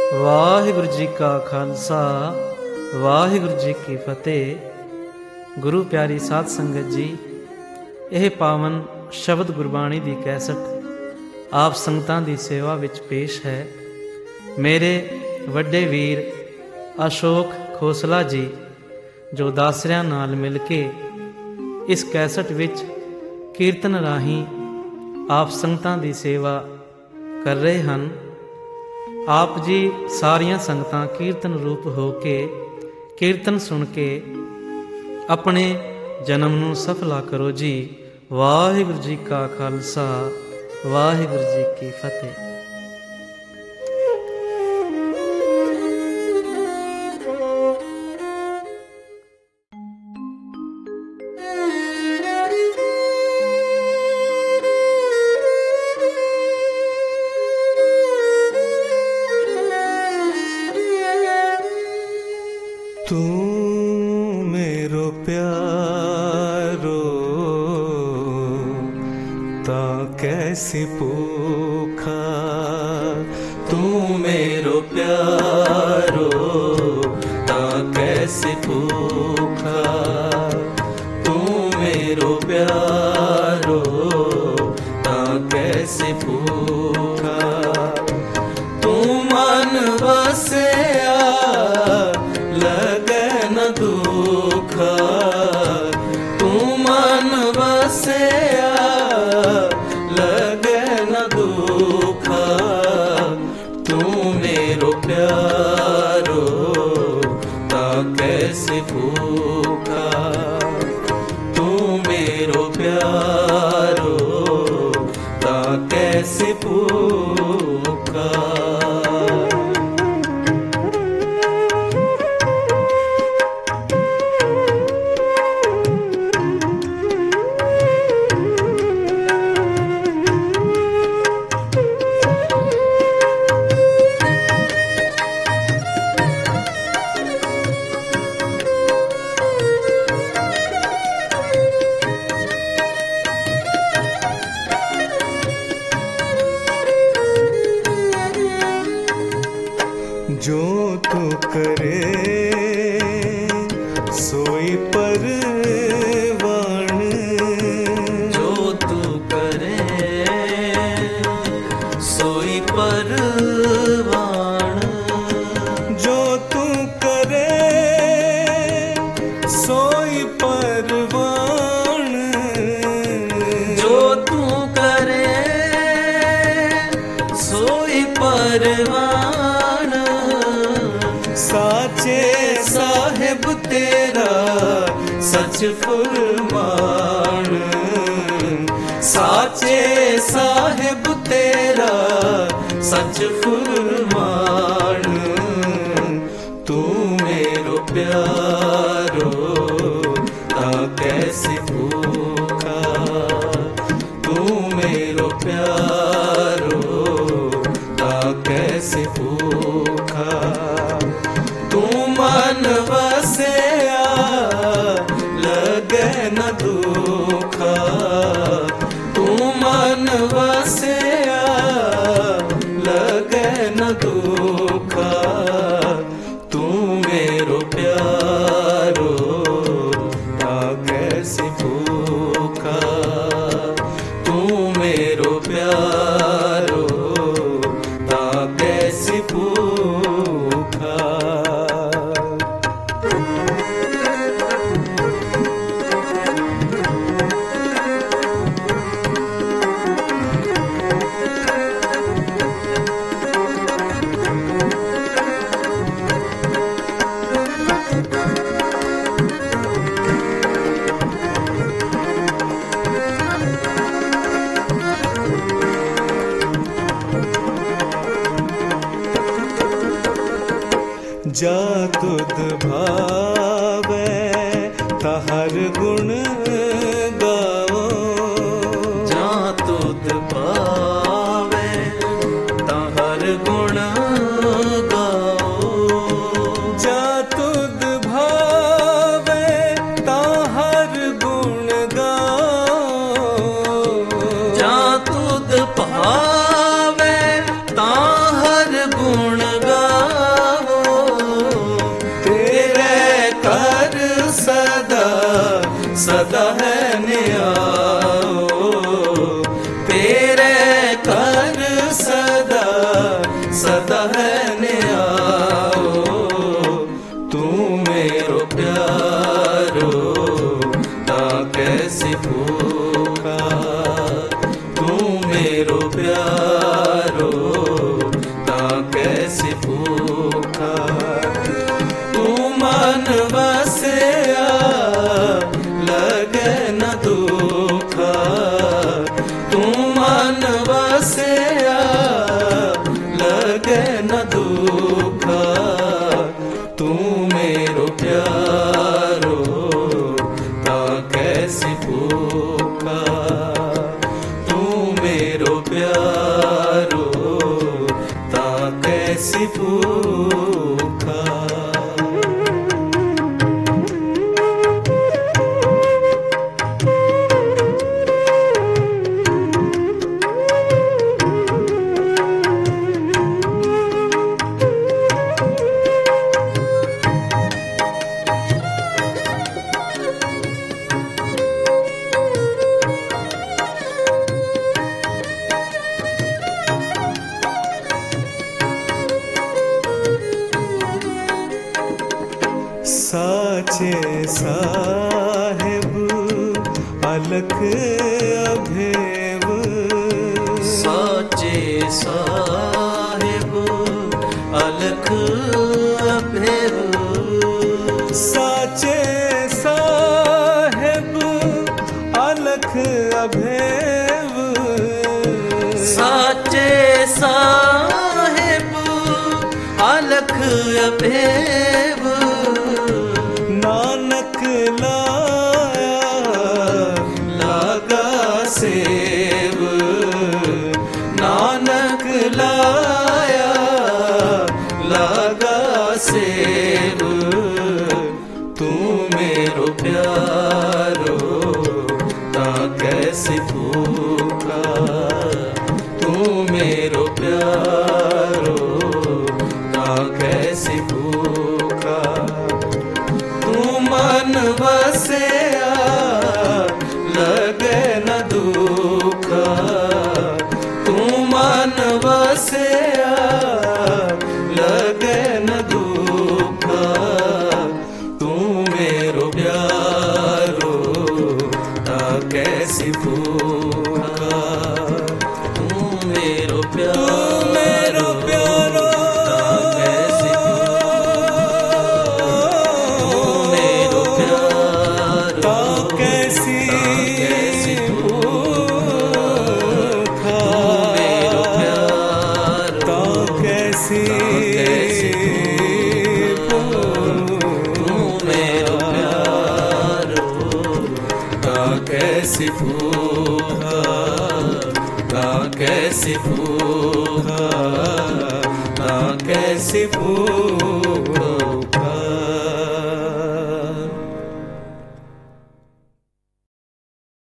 ਵਾਹਿਗੁਰੂ ਜੀ ਕਾ ਖਾਲਸਾ ਵਾਹਿਗੁਰੂ ਜੀ ਕੀ ਫਤਿਹ। ਗੁਰੂ ਪਿਆਰੀ ਸਾਧ ਸੰਗਤ ਜੀ, ਇਹ ਪਾਵਨ ਸ਼ਬਦ ਗੁਰਬਾਣੀ ਦੀ ਕੈਸਟ ਆਪ ਸੰਗਤਾਂ ਦੀ ਸੇਵਾ ਵਿੱਚ ਪੇਸ਼ ਹੈ। ਮੇਰੇ ਵੱਡੇ ਵੀਰ ਅਸ਼ੋਕ ਖੋਸਲਾ ਜੀ ਜੋ ਦਾਸਰਿਆਂ ਨਾਲ ਮਿਲ ਕੇ ਇਸ ਕੈਸਟ ਵਿੱਚ ਕੀਰਤਨ ਰਾਹੀਂ ਆਪ ਸੰਗਤਾਂ ਦੀ ਸੇਵਾ ਕਰ ਰਹੇ ਹਨ। ਆਪ ਜੀ ਸਾਰੀਆਂ ਸੰਗਤਾਂ ਕੀਰਤਨ ਰੂਪ ਹੋ ਕੇ ਕੀਰਤਨ ਸੁਣ ਕੇ ਆਪਣੇ ਜਨਮ ਨੂੰ ਸਫਲਾ ਕਰੋ ਜੀ। ਵਾਹਿਗੁਰੂ ਜੀ ਕਾ ਖਾਲਸਾ ਵਾਹਿਗੁਰੂ ਜੀ ਕੀ ਫਤਿਹ। तू मेरो प्यारो ता कैसी भूखा, तू मेरो प्यारो ता कैसी भूखा, तू मेरो प्यारो ता कैसी भूखा, तू मन बसया लगे न दुखा, तू मन बसया लगे न दुखा, तू मेरो प्यारो ता कैसे भूखा, तू मेरो प्यारो ता कैसे भूखा। जो तू करे सोई परवान, जो तू करे सोई परवान, जो तू करे सोई परवान, जो तू करे सोई परवान, साचे साहिब तेरा सच फुरमान, साचे साहिब तेरा सच फुरमान, तू मेरो प्यारो ता कैसे भूखा, तू मेरो प्यारो ता कैसे भूखा, तू मन बसया लगे न दुखा, तू मन बसया लगे न दुखा, तू मेरो प्यारो ता कैसे भूखा, तू मेरो प्यारो ता कैसे भूखा। जा तुद भावे तहर गुण गाओ, जा तुद भावे तहर गुण गाओ, जा तुद भावे तहर गुण गाओ, जा तुद भावे तहर गुण गाओ, है न्याओ तू मेरो प्यारो ता कैसी भूखा तू मेरो प्यारो ता कैसी भूखा तू मन बसया लगे न दुखा तू मन बसया लगे न दुखा तू मेरो प्यारो ता कैसी भूखा तू मेरो प्यारो ता कैसी भूखा। साचे साहेब अलख अभेव साचे साहेब अलख अभेव साचे साहेब अलख अभेव साचे साहेब अलख अभेव नानक लाया लागा सेव नानक लाया लागा सेव तू मेरो प्यारो ता कैसी भूखा तू मेरो प्यारो ता कैसी भूखा तू मन बसया लगे न दुखा तू मन बसया लगे न दुखा तू मेरो प्यारो ता कैसी भूखा तू मेरो प्यारो ता कैसी कैसी भूखा कैसी भूखा कैसी भूखा।